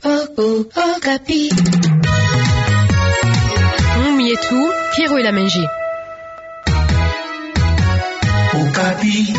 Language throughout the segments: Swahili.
Okapi. Yetu, Pierrot et la Mengie. Okapi.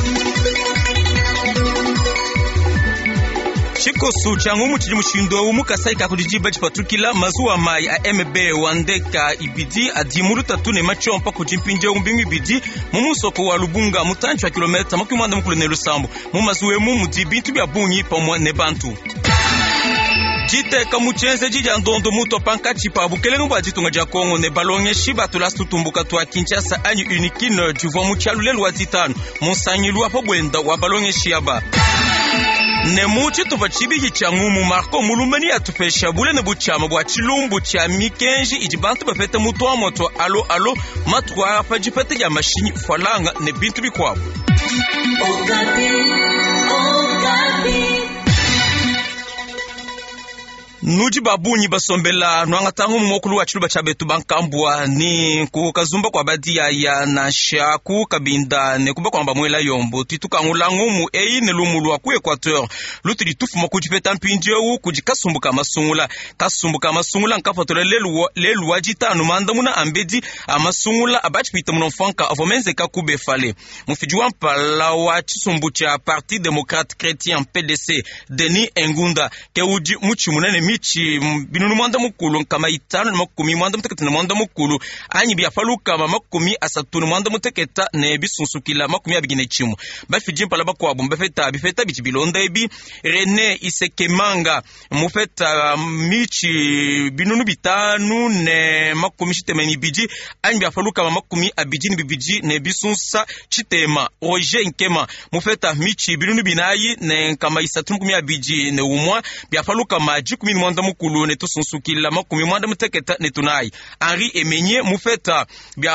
Chikosu changumu chili mushindo umukasai kakujijiba chipatukila mazuwa mai a MB wandeka ibidi adimuru tatune machompa kujimpinje umbingu ibidi mumusoko wa Lubunga mutanchi wa kilometa makumanda mukulu ne Lusambo mumazuwe mudibintu bya bunyi pamwa ne bantu. Jite kamuchenze jija ndondo muto pankati pa bukelenge bwa jitunga ja Kongo ne balonge shiba tulastu tumbuka twa Kinshasa anyu unikine juvo muchalule lwa titano musanyilu apo bwenda wa balonge shiaba. Ne muchi tuva chibigi cha ngumu Marco mulumeni atupesha bule ne buchama bwa chilumbu cha mikenji ijibantu bafete muto wa moto alo matwa pajipete ya mashini falanga ne bintu bikwabo. Okapi. Nuji babunyi basombela nuangatangu mwokulu wa chiluba chabetu bankambua ni kukazumba kwa badia ya nasha kukabinda ne kuba kwa mbamwela yombo tituka ngulangumu eyi ne lumulu ku Equateur luti litufu mokujipeta mpinjewu kujikasumbuka masungula nkafatola lelu wajitanu manda muna ambedi amasungula abachipita mnofanka avomenze kakube fale mufijuwa mpala wa chisumbu cha Parti Démocrate Chrétien PDC Denis Engunda ke uji muchi munene michi binunu mwanda mukulu kama itano na makumi mwanda muteketa na mwanda mukulu anyi biafaluka makumi asatunu mwanda muteketa ne bisunsukila makumi abigine chimu bafiji mpala bakwabo mbafeta bifeta bichi bilonda ebi René Isekemanga mufeta michi binunu bitanu ne makumi chitemeni biji anyi biafaluka makumi abigine bibiji ne bisunsa chitema Roger Nkema mufeta michi binunu binayi ne kama isatunu kumi abiji ne umwa biafaluka maji kumi mwanda mukulu ne tusunsukila makumi mwanda muteketa ne tunai Henri Emenye mufeta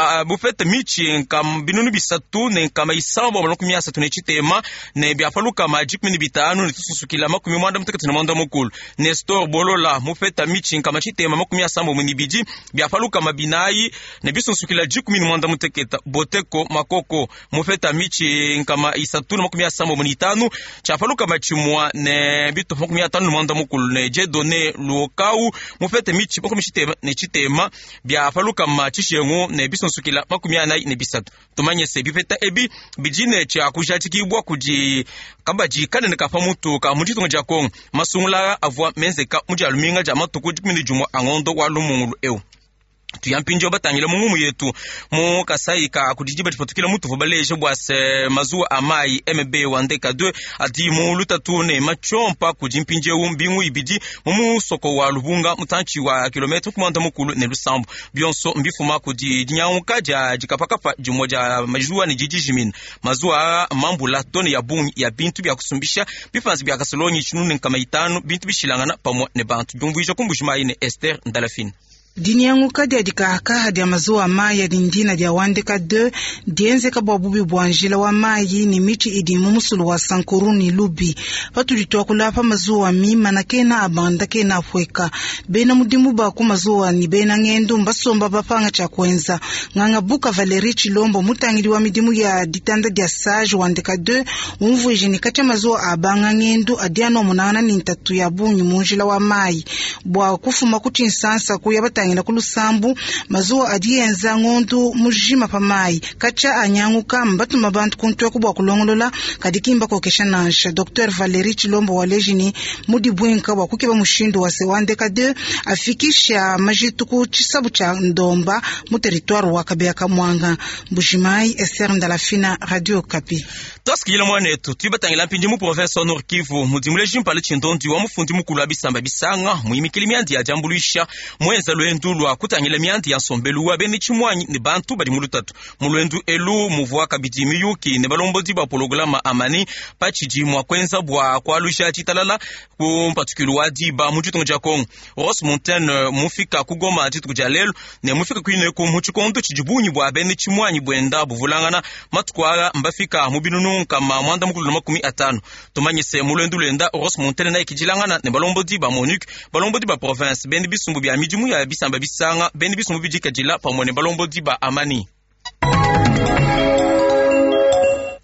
michi nkam binunu bisatu ne kama isambo makumi asatu ne chitema ne biafaluka maji kumi bitanu ne tusunsukila makumi mwanda muteketa ne mwanda mukulu Nestor Bolola mufeta michi nkama chitema makumi asambo munibiji biafaluka mabinayi ne bisunsukila jikumi mwanda muteketa Boteko Makoko mufeta michi nkama isatu ne makumi asambo munitanu chafaluka machimwa ne bitu makumi atanu mwanda mukulu ne jedone Lukau mufete michi makumi chitema biafaluka machishengu ne bisunsukila makumi anayi ne bisatu tumanye se bifeta ebi bijine cha kujatikibwa kuji kabaji kanene kafa mutu ka mujitunga ja Kongo masungula avwa menzeka mujaluminga ja matuku jikumi jumwa angondo wa lumungulu ewu tuyampinjo batangila mungumu yetu mu kasai ka kujijiba tipatukila mutu vobaleje bwase mazuwa amai MB wandeka 2 adi mu lutatu ne machompa kujimpinje umbingu ibidi mu soko wa Lubunga mutanchi wa kilometri kumanda mukulu ne Lusambo bionso mbifuma kujinyanguka ja jikapakafa jumoja majuwa ni jiji jimin mazuwa mambula tone ya bunyi ya bintu bya kusumbisha bifanzi bya kasolonyi chinune kama itanu bintu bishilangana pamwa ne bantu jumbuisha kumbushima ine Esther Ndalafine dinyanguka dia dikaka dia mazuwa maya dindina dia wandeka 2 dienze kabwa bubi bwanjila wa mayi ni michi idimu musulu wa Sankuruni Lubi patu ditwa kulapa mazuwa mima na kena abanda kena afweka bena mudimu baku mazuwa ni bena ngendu mbasomba bapanga cha kwenza nganga buka Valeri Chilombo mutangiri wa midimu ya ditanda dia Sage wandeka 2 umvuje ni kacha mazuwa abanga ngendu adiano munana ni ntatu ya bunyi munjila wa mayi bwa kufuma kuti nsansa kuyabata na kulusambu mazuwa adienza ngondu mujima pamai kacha anyanguka mbatu mabantu kuntwe kubwa kulongolola kadikimba kokesha nansha Dr. Valeri Chilombo walejini mudi bwenka wa kukiba mushindo wa sewandeka 2 afikisha majituku chisabu cha ndomba mu territoire wa Kabeaka Mwanga Bushimai Esther Ndalafina Radio Okapi. Toskila mwanetu tubatangila mpinji mu province Nord Kivu mudimuleji mpale chindondi wa mufundi mukulu abisamba bisanga muimikili myandi ya jambuluisha mwenza lwendulwa kutangila myandi ya sombelu wa beni chimwanyi ni bantu bali mulutatu mulwendu elu muvwa kabidi miyuki ne balombozi ba pologolama amani pachiji mwa kwenza bwa kwalusha chitalala ku particulier wa diba mujitunga ja Kongo Ross Mountain mufika kugoma titu kujalelo ne mufika kwine ku muchikondo chijibunyi bwa beni chimwanyi bwenda buvulangana matkwara mbafika mubinunu kama mwanda mukulu na makumi atano tumanyise mulwendu lenda Ross Mountain na ikijilangana ne balombozi ba Monique balombozi ba province bendi bisumbu bya mijimu ya bisamba bisanga bendi bisumbu bijika jila pamone balombozi ba amani.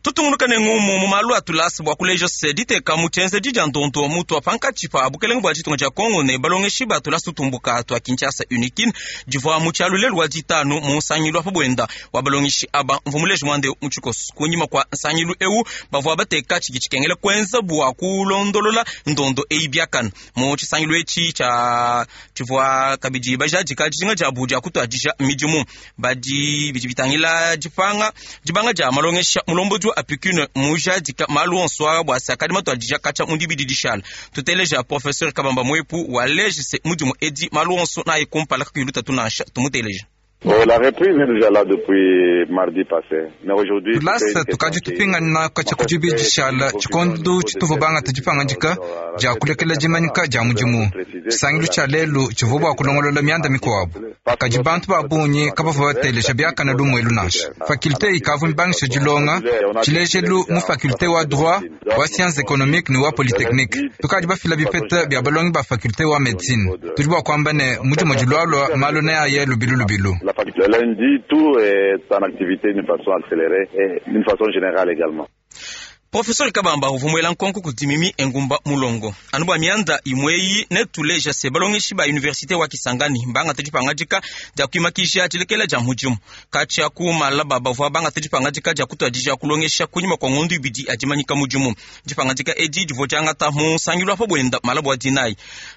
tutungulukane ngumu mumalu atulasi bwa kuleja sedite kamuchenze jija ndonto mutu apanka chipa bukeleng bwa chitunga cha Kongo ne balongeshi batulasi tutumbuka twa Kinshasa unikin jivwa muchalu lelwa jitanu musanyilwa pabwenda wa balongeshi aba mvumuleji mwande muchikosu kunyima kwa sanyilu ewu bavwa bateka chikengele kwenza bwa kulondolola ndondo eibyakan mu chisanyilu echi cha chivwa kabiji bajaji kajinga ja Abuja kutwajisha mijumu baji bijibitangila jibanga ja malongesha mulomboju apikune mujadika maluonswa bwa sakadi matwajisha kacha undibididishal tuteleja professeur Kabamba Mwepu waleje se mujumu edi maluonso na ikumpala kiluta tunasha tumuteleja. La reprise est déjà là depuis mardi passé. Mais aujourd'hui, lasa tukaji tupinga na kacha kujibidishala chikondu chituvubanga tujipangandika ja kulekela jimanika ja mujumu sangilu cha lelu chivubwa kulongolola mianda mikwabo kajibantu babunyi kabavuba teleja byaka na lumwelu nasha fakulte ikavu mbangisha jilonga chilejelu mu fakulte wa droit wa sciences économiques ni wa polytechnique tukaji bafila bipeta bya balongi ba fakulte wa médecine tujibwa kwamba ne mujumu jilwalo malona ya yelu bilu le lundi, tout est en activité d'une façon accélérée et d'une façon générale également. Professeur Kabamba uvumwela nkonku kutimimi engumba mulongo anubwa mianda imweyi netuleja se balongeshi ba université wa Kisangani mbanga tejipangajika ja kuimakisha chilekela ja mujumu kacha kumala baba vwa banga tejipangajika ja kutwajisha kulongesha kunyima kwa ngondu ibidi ajimanyika mujumu jipangajika eji jivojanga ta mu sangilwa pabwenda malabwa dinai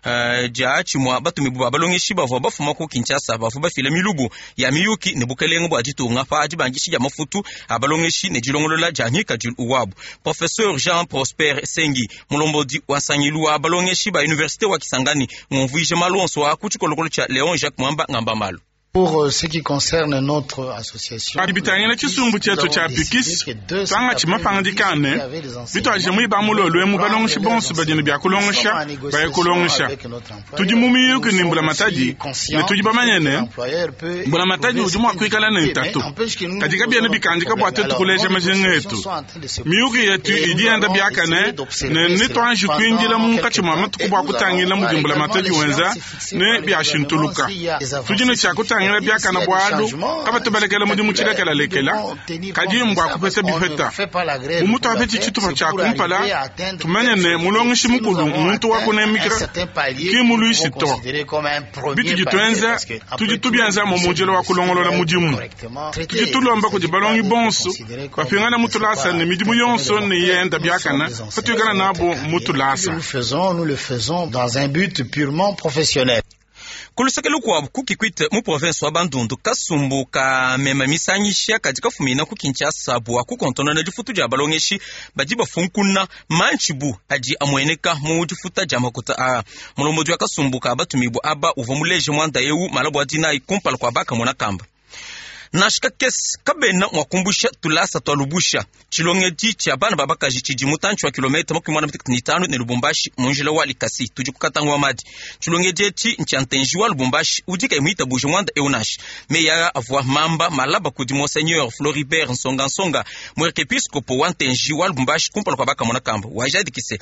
ja chimwa batumi buba balongeshi bavwa bafuma ku Kinshasa bafu bafile milubu ya miyuki nebukelengo bwa jitunga fa ajibangishi ja mafutu abalongeshi nejilongolola ja nyika jil uwabu. Professeur Jean Prosper Sengi mulombodi wa sanyilu balongeshi ba université wa Kisangani ngumvije maluonso wa kuchikolokolo cha Léon Jacques Mwamba ngamba malu. Pour ce qui concerne notre association, abitangela chisumbu chetu cha Pikis tanga chimapangandikane bitwaje muiba mulolwe mu balongeshi bonse bajene bya kulongesha ba kulongesha tujimumi yuko nimbula mataji ne tujibamanyene mbula mataji ujumwa kwikala ne tatu katika bya nebikandika bwa tetu kuleje majengetu miyuki yetu idienda byakane ne twanji kwinjila mu kachima matukubwa kutangila mu jimbula mataji wenza ne bya shintuluka tujine cha kutangila byaka na bwadu kaba tubelekela mudimu chilekela lekela kaji mbwa kupeta bifeta umutu abeti chitu cha kumpala tumenyene mulongishi mukulu muntu wako ne mikra ki muluishi to biti jitwenza tujitubyanza mu mujelo wa kulongolola mudimu tujitulomba ko jibalongi bonso bafingana mutulasa ne midimu yonso ne yenda byaka na fatugana nabo mutulasa nous le faisons dans un but purement professionnel. Kulusekelu kwa kukikwite mu province wa Bandundu kasumbu ka mema misanyisha katika fumina ku Kinshasa bwa ku kontona na difutu ja balongeshi bajiba funkuna manchibu aji amweneka mu difuta ja makuta a mulomodi wa kasumbu ka batumibu aba uvomuleje mwanda yewu malabwa dina ikumpala kwa baka mona kamba nashika kes kabena mwakumbusha tulasa twalubusha chilongeji cha bana babaka jichiji mutanchi wa kilomita 15 ne Lubumbashi munjila wa Likasi tujikukatangwa wa madi chilongeji chi nchantenji wa Lubumbashi ujika imita buje mwanda eunashi meya avwa mamba malaba kudi Monseigneur Floribert Nsonga mwekepiskopo wa ntenji wa Lubumbashi kumpala kwa baka mona kamba wajadi kise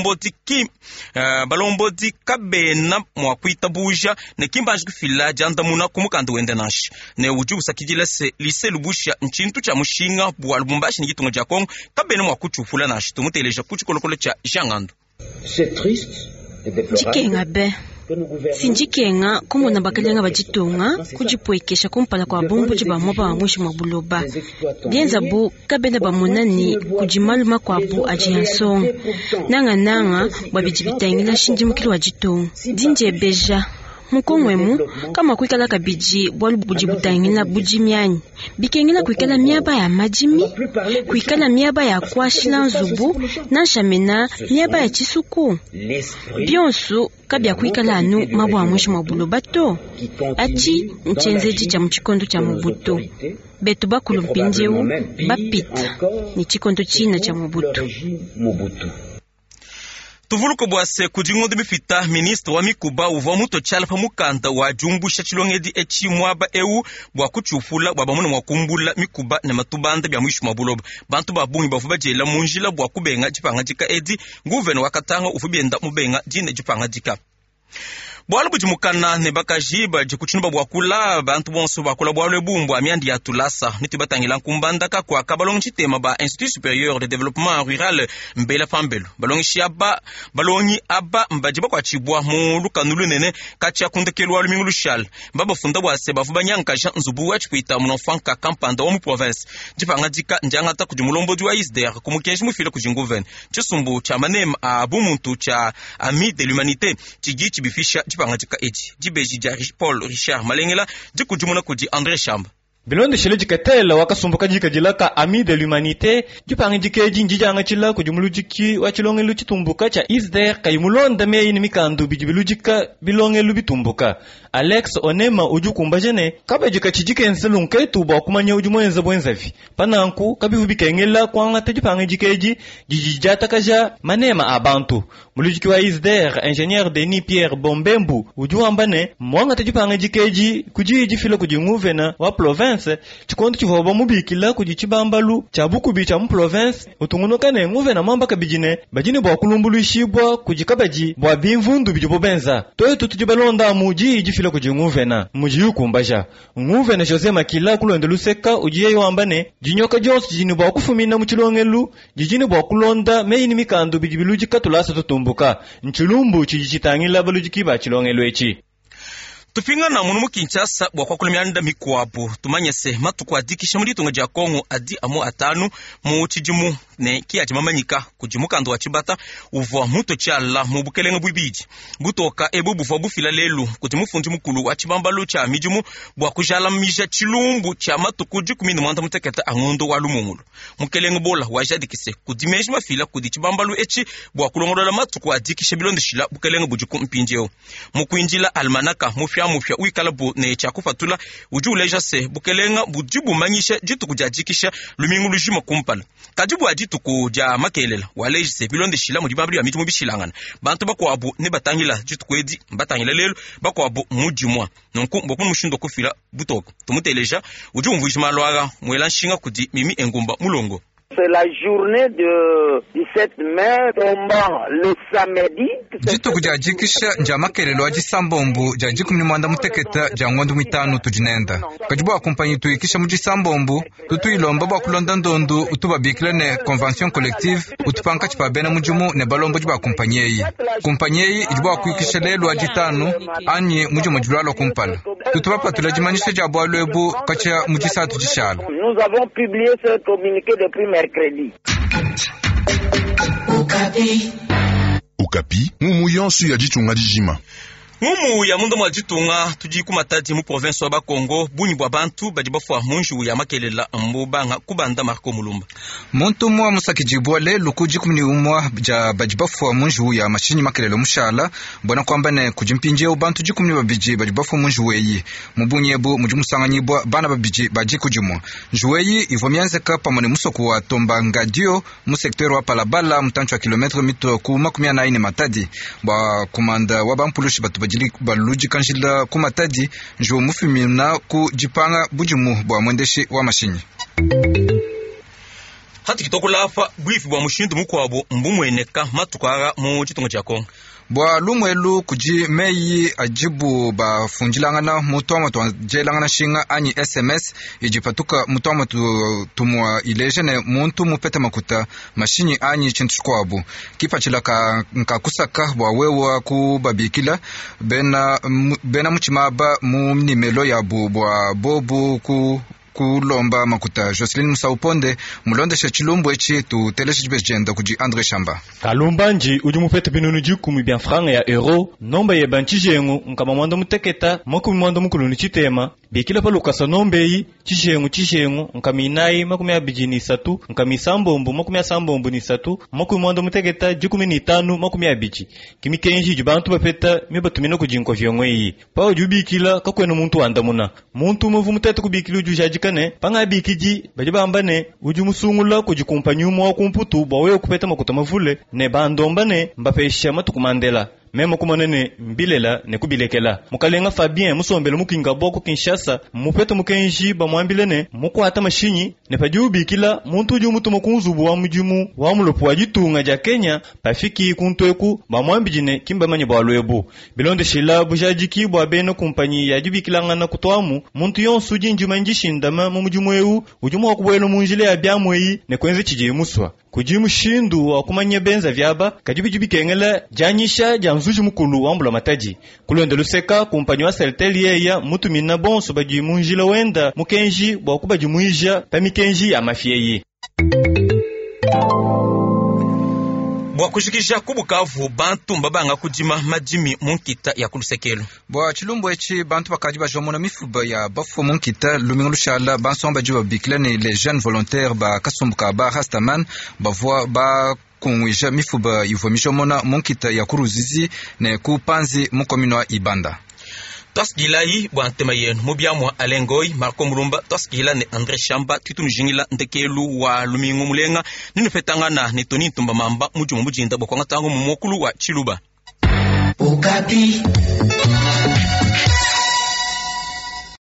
balombodi kabena mwakuita buja ne kimbanji kufila janda muna kumukanda wende nashi ne ujubu sakijila se lise lubusha nchintu cha mushinga bwa Lubumbashi ni gitunga ja Kongo kabene mwakuchufula nashi tumuteleja kuchikolokolo cha Jangandu. Chikenga be sinjikenga kumona bakalenga bajitunga kujipwekesha kumpala kwa bumbu jibamwa ba mwishi mwa buloba bienza bu kabene bamunani kujimaluma kwa bu ajiansong nanga babijibitangila shinji mukili wa jitunga dinje beja mukongwemu kama kuikala kabiji bwalu bujibutangila bujimyanyi bikengila kuikala miaba ya majimi kuikala miaba ya kwashila nzubu na shamena miaba ya chisuku bionsu kabya kuikala anu mabwa mwisho mabuloba to achi nchenzeji cha mchikondo cha Mobutu betu bakulu mpinjewu bapita ni chikondo china cha Mobutu. Tuvuluko bwase kujingondo bifita ministre wa mikuba uva muto chala pamukanda wa jumbusha chilongedi echi mwaba eu bwa kuchufula bwa bamuna mwakumbula mikuba na matubanda bya mwishu mabuloba bantu babungi bafuba jela munjila bwa kubenga jipanga jika edi guveno wakatanga ufubienda mubenga jine jipanga jika bwala bujimukana ne bakajiba jikuchunba bwakula bantu bonso bakula bwalwe bumbu amiandi ya tulasa nitu batangila nkumbandaka kwa kabalongi chitema ba Institut Supérieur de Développement Rural mbela pambelo balongi shiaba balongi aba mbajiba kwa chibwa mu lukanulu nene kacha kundekelwa lumingulu shal mbaba funda bwa seba fubanyanka ja nzubu wa chipita munofanka kampanda wa mu province jipanga jika njanga ta kujumulombo jwa ISDR kumukenshi mufile kujingoven chisumbu cha manema abumuntu cha Ami de l'Humanité chigi chibifisha jipanga jika eji jibeji ja Paul Richard Malengela jikujumuna kuji André Chamba Bilondo shile jikatela wakasumbuka jikajilaka Ami de l'Humanité jupangi jikeji njijanga chila kujumulu jiki wachilongelu chitumbuka cha ISDR kayimulonda meyi ni mikandu bijibilu jika bilongelu bitumbuka Alex Onema ujukumba jene kaba jika chijike nselunke tuba kumanya ujumwenza bwenzavi pananku kabihu bikengela kwanga tejupangi jikeji jijijata kaja manema abantu mulujiki wa ISDR ingénieur Denis Pierre Bombembu ujuambane mwanga tejupangi jikeji kujiji fila kujinguvena wa province chikondo chivoba mubikila kujichibambalu chabukubi cha mu province utungunokane nguve na mamba kabijine bajine bwa kulumbulu ishibwa kujikabaji bwa bimvundu bijibobenza toyo tutujibalonda muji jifila kujinguvena muji yukumbaja nguvena Jose Makila kulonde luseka ujiye yoambane jinyoka jonsi jini bwa kufumina muchilongelu jijine bwa kulonda meyini mikandu bijibiluji katulasa tutumbuka nchilumbu chijichitangila balujikiba chilongelu echi tupinga na munu Kinshasa bwa kwa kulimyanda mikwabu tumanyese matuku adikisha muri tunga ja Kongo adi amo atanu mu chijimu ne kiaji mamanyika kujimukando wa chibata uva muto chala mu bukelenga bwibiji butoka ebubu va bufila lelu kutimufundi mukulu wa chibambalo cha mijumu bwa kujala mija chilumbu cha matuku 10 muteketa angondo wa lumungulu mukelenga bola wajadikise kudimeji mafila kudi chibambalo echi bwa kulongolola matuku adikisha bilondo shila bukelenga bujuku mpinjeo mukuinjila almanaka mufya uikalabu ne chakufatula ujuleja se bukelenga bujibu manyisha jitu kujajikisha lumingulu jima kumpala kajibu ajitu kuja makelela waleji se bilonde shila mu dibabri amitu mubishilangana bantu bakwabu ne batangila jitu kwedi batangila lelo bakwabu mujimwa nonku boku mushindo kufila butoko tumuteleja ujumvujima lwaga mwela nshinga kudi mimi engumba mulongo. C'est la journée du 17 mai tombant le samedi. Jitu kujajikisha njama kelelo aji sambombu jaji kumnimanda muteketa jangondu mitanu tujinenda. Kajibu akompanyi tuikisha muji sambombu tutu ilomba bwa kulonda ndondu utubabikile ne convention collective utupanka chipabena mujumu ne balombo jibu akompanyeyi. Kompanyeyi ijibu akuikisha lelo aji tanu anyi mujumu jilwalo kumpala. Tutubapa tulajimanisha jabu alwebu kacha muji satu jishala. Nous avons publié ce communiqué depuis mercredi. Okapi, mumu yonsu ya jitunga dijima. Mumu ya mundo mwa jitunga tujiku matadi mu province wa Bakongo bunyi bwa bantu bajibafwa munju ya makelela mbubanga kubanda Marco Mulumba. Muntu mwa musakijibwa lelo kujikumni umwa ja bajibafwa munju ya mashini makelela mushala bona kwamba ne kujimpinje ubantu jikumni babiji bajibafwa munju weyi mubunyebu mujimusanganyibwa bana babiji bajikujumwa juweyi ivomyanze kapa mone musoko wa tomba ngadio mu secteur wa Palabala mutancho wa kilometre mito ku 14 matadi ba komanda wa bampulushi batu baluji kanjila kumatadi njo mufimina ku jipanga bujimu bwa mwendeshi wa mashini. Hati kitoko lafa brief bwa mushindu mukwabo mbumweneka matukaga mu chitunga cha Kongo. Bwa lumwelu kuji meyi ajibu ba funjilangana mutuama tuanjelangana shinga anyi SMS ijipatuka mutuama tumwa ilejene muntu mupete makuta mashini anyi chintushkwabu kipa chilaka nkakusaka bwa wewa kubabikila bena muchimaba mnimelo yabu bwa bobu kulomba makuta. Jocelyn Musauponde mulondesha chilumbu echi tu telesha jibejenda kuji André Chamba. Kalumbanji ujumupete binunu jikumi bya franga ya euro nomba ye banchijengu nkama mwando muteketa makumi mwando mukuluni chitema bikila palukasa nombeyi chishengu nkaminai makumi abijini satu nkami sambombu ni satu makumi mwando muteketa jikumi ni tanu makumi abiji kimi kenji jubantu bapeta mibatumina kujinko vyongweyi pao jubikila kakwena muntu andamuna muntu muvu mutete kubikila ujujajika panga bikiji bajibambane ujumusungula kujikumpanyuma wa kumputu bawe kupeta makuta mavule ne bandombane mbapesha matukumandela memo kumonene mbilela ne kubilekela mukalenga Fabien musombele mukinga boko Kinshasa mupeto mukenji bamwambilene mukwata mashinyi ne pajubikila muntu jumutumo kunzubu wa mujumu wa mulopo wa jitunga ja Kenya pafiki kuntweku bamwambijine kimba manye balwebu bilonde shila bujajiki bwa beno kumpanyi ya jubikilangana kutwamu muntu yonsu jinjuma njishindama mu mujumu eu ujumu wa kubwelo munjile ya byamweyi ne kwenze chije muswa kujimu shindu wa kumanya benza vyaba kajibijibi kengela janyisha janzuji mukulu wambula mataji kulonde luseka kumpanyi wa Celtel yeya mutu minna bonso bajimu njila wenda mukenji bwa kubajimuija pamikenji ya mafieyi bwa kushikisha kubukavu bantu mbabanga kujima majimi munkita ya kulusekelo bwa chilumbo echi bantu bakaji bajomona mifuba ya bafu munkita lumingo lushala bansomba jiba biklane les jeunes volontaires ba kasumbuka ba rastaman bavwa ba kunwisha mifuba yuvomisho mona munkita ya kuruzizi ne kupanzi mukomino Ibanda. Toskilai bwantema yenu mubyamwa Alengoi Marco Mulumba toskila ne Andre Shamba titunjingila ndekelu wa lumingo mulenga ninufetangana ne Toni Ntumba Mamba mujumu mujinda bokwanga tangu mumokulu wa Chiluba. Okapi.